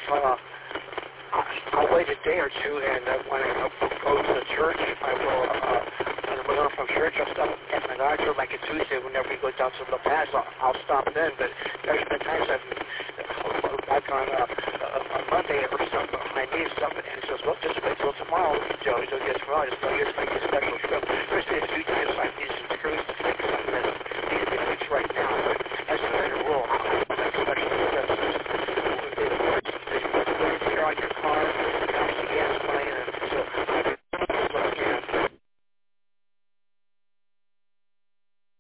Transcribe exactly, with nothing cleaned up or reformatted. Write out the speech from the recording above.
uh, I'll wait a day or two, and uh, when I go to the church, I will, uh, when we're going from church, I'll stop at MacArthur, like a Tuesday, whenever we go down to La Paz, I'll, I'll stop then, but there's been times I've, like on uh, uh, a Monday or something, my niece something, and he says, well, just wait till tomorrow, Joe, you'll get tomorrow, just go, here's like a special trip. There's been a few times like these screws to fix something,